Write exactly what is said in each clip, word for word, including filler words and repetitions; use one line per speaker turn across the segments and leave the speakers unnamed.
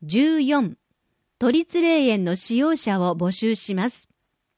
じゅうよん、都立霊園の使用者を募集します。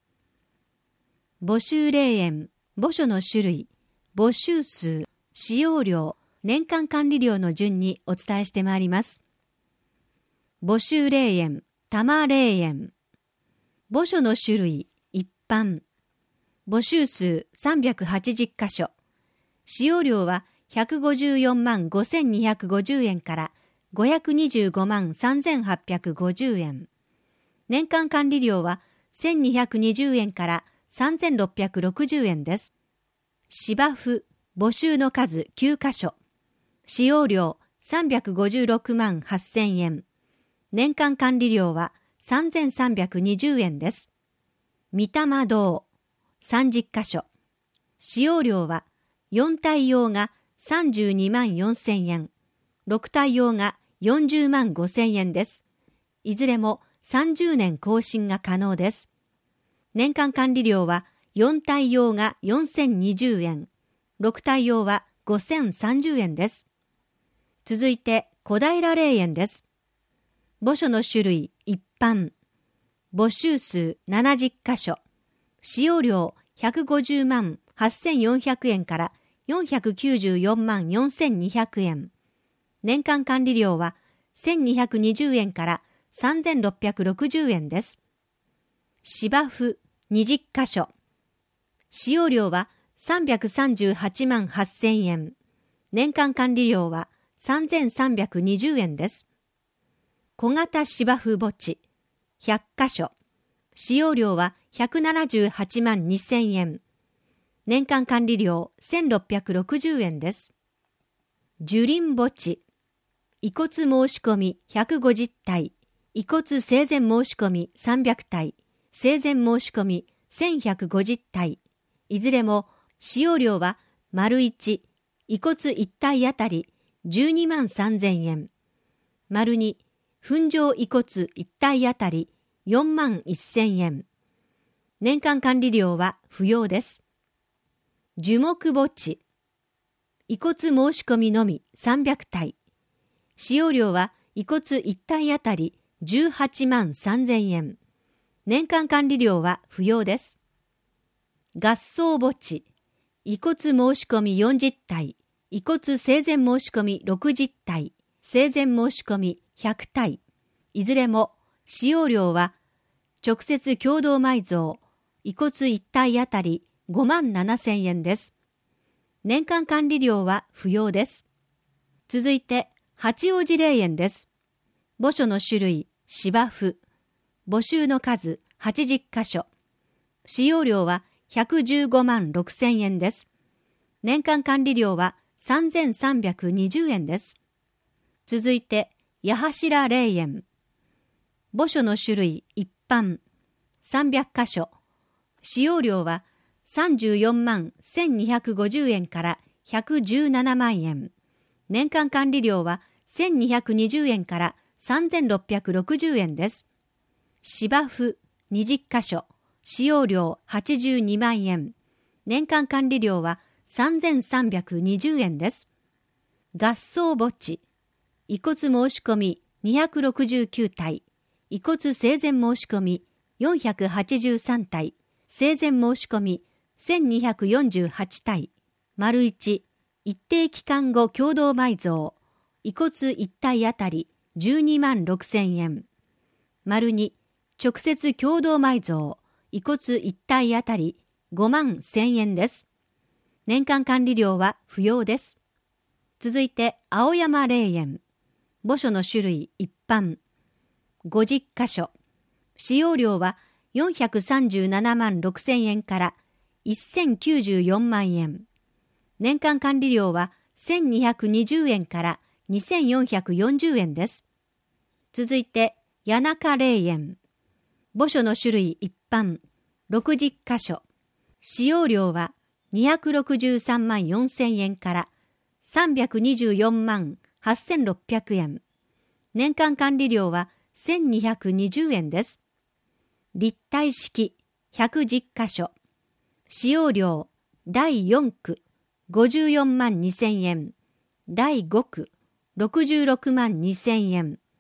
募集霊園、墓所の種類、募集数、使用料、年間管理料の順にお伝えしてまいります。募集霊園、多摩霊園。墓所の種類、一般。募集数さんびゃくはちじゅっかしょ。使用料はひゃくごじゅうよんまんごせんにひゃくごじゅうえんからごひゃくにじゅうごまんさんぜんはっぴゃくごじゅうえん。年間管理料はせんにひゃくにじゅうえんからさんぜんろっぴゃくろくじゅうえんです。芝生、募集の数きゅうかしょ。使用料さんびゃくごじゅうろくまんはっせんえん。年間管理料はさんぜんさんびゃくにじゅうえんです。御霊堂、さんじゅっかしょ。使用料はよんたい用がさんじゅうにまんよんせんえん、ろくたい用がよんじゅうまんごせんえんです。いずれもさんじゅうねん更新が可能です。年間管理料はよんたい用がよんせんにじゅうえん、ろくたい用はごせんさんじゅうえんです。続いて小平霊園です。墓所の種類一般。募集数ななじゅっかしょ。使用料ひゃくごじゅうまんはっせんよんひゃくえんからよんひゃくきゅうじゅうよんまんよんせんにひゃくえん。年間管理料はせんにひゃくにじゅうえんからさんぜんろっぴゃくろくじゅうえんです。芝生にじゅっかしょ。使用料はさんびゃくさんじゅうはちまんはっせんえん。年間管理料はさんぜんさんびゃくにじゅうえんです。小型芝生墓地ひゃっかしょ。使用料はひゃくななじゅうはちまんにせんえん。年間管理料せんろっぴゃくろくじゅうえんです。樹林墓地、遺骨申し込みひゃくごじゅったい、遺骨生前申し込みさんびゃくたい、生前申し込みせんひゃくごじゅったい、いずれも使用料は丸いち、遺骨いったいあたりじゅうにまんさんぜんえん、丸に、粉状遺骨いったいあたりよんまんせんえん。年間管理料は不要です。樹木墓地、遺骨申し込みのみさんびゃくたい。使用料は遺骨いったいあたりじゅうはちまんさんぜんえん。年間管理料は不要です。合葬墓地、遺骨申し込みよんじゅったい、遺骨生前申し込みろくじゅったい、生前申し込みひゃくたい。いずれも使用料は直接共同埋蔵、遺骨いったいあたりごまんななせんえんです。年間管理料は不要です。続いて八王子霊園です。墓所の種類芝生。募集の数はちじゅっかしょ。使用料はひゃくじゅうごまんろくせんえんです。年間管理料はさんぜんさんびゃくにじゅうえんです。続いて八柱霊園。墓所の種類一般。さんびゃっかしょ。使用料はさんじゅうよんまんせんにひゃくごじゅうえんからひゃくじゅうななまんえん。年間管理料はせんにひゃくにじゅうえんからさんぜんろっぴゃくろくじゅうえんです。芝生にじゅっかしょ。使用料はちじゅうにまんえん。年間管理料はさんぜんさんびゃくにじゅうえんです。合葬墓地、遺骨申し込みにひゃくろくじゅうきゅうたい、遺骨生前申し込みよんひゃくはちじゅうさんたい、生前申し込みせんにひゃくよんじゅうはちたい、丸いち、一定期間後共同埋蔵、遺骨いったいあたりじゅうにまんろくせんえん、丸に、直接共同埋蔵、遺骨いったいあたりごまんせんえんです。年間管理料は不要です。続いて青山霊園。墓所の種類一般。ごじゅっかしょ。使用料はよんひゃくさんじゅうななまんろくせんえんからせんきゅうじゅうよんまんえん。年間管理料はせんにひゃくにじゅうえんからにせんよんひゃくよんじゅうえんです。続いて谷中霊園。墓所の種類一般。ろくじゅっかしょ。使用料はにひゃくろくじゅうさんまんよんせんえんからさんびゃくにじゅうよんまんはっせんろっぴゃくえん。年間管理料はせんにひゃくにじゅうえんです。立体式ひゃくじゅっかしょ。使用料だいよんくごじゅうよんまんにせんえん。だいごくろくじゅうろくまんにせんえん。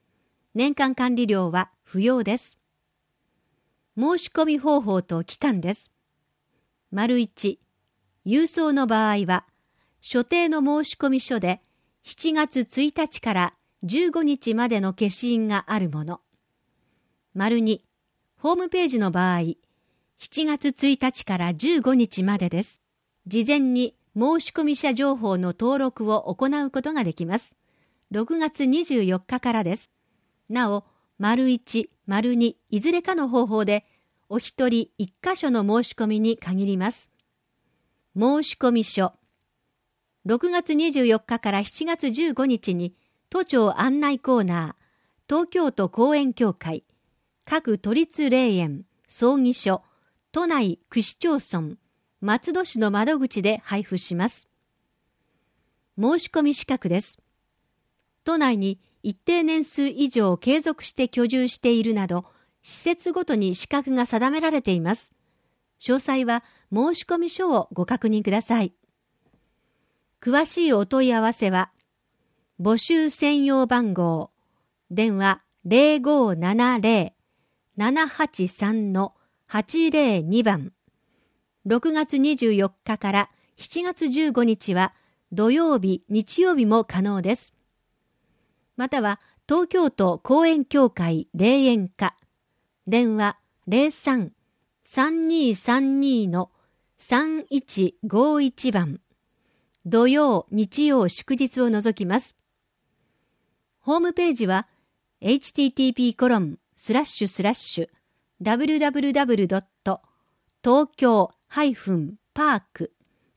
年間管理料は不要です。申し込み方法と期間です。丸いち、郵送の場合は、所定の申込書でしちがつついたちからじゅうごにちまでの消印があるもの。丸に、ホームページの場合、しちがつついたちからじゅうごにちまでです。事前に申込者情報の登録を行うことができます。ろくがつにじゅうよっかからです。なお、丸いち、丸に、いずれかの方法で、お一人一箇所の申し込みに限ります。申込書。ろくがつにじゅうよっかからしちがつじゅうごにちに、都庁案内コーナー、東京都公園協会、各都立霊園、葬儀所、都内区市町村、松戸市の窓口で配布します。申し込み資格です。都内に一定年数以上継続して居住しているなど、施設ごとに資格が定められています。詳細は申込書をご確認ください。詳しいお問い合わせは、募集専用番号、電話 ゼロごーななゼロ ななはちさん はちゼロに 番、ろくがつにじゅうよっかからしちがつじゅうごにちは土曜日、日曜日も可能です。または東京都公園協会霊園課、電話 ゼロさん さんにーさんにー さんいちごいち 番、土曜、日曜、祝日を除きます。ホームページは エイチティーティーピーコロンスラッシュスラッシュダブリューダブリューダブリュードット東京パーク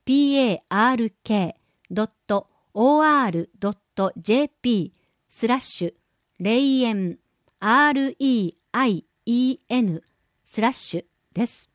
ドットオーアールドットジェーピー スラッシュ霊園 レイエン スラッシュです。